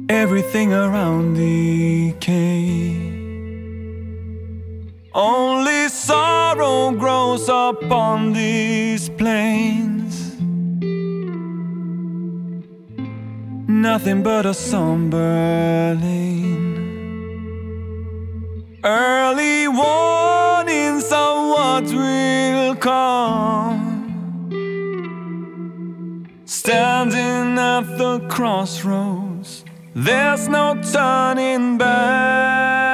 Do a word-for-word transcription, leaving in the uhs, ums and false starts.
everything around decay. Only sorrow grows upon these plains, nothing but a somber lane. Early warnings of what will come, standing at the crossroads, there's no turning back.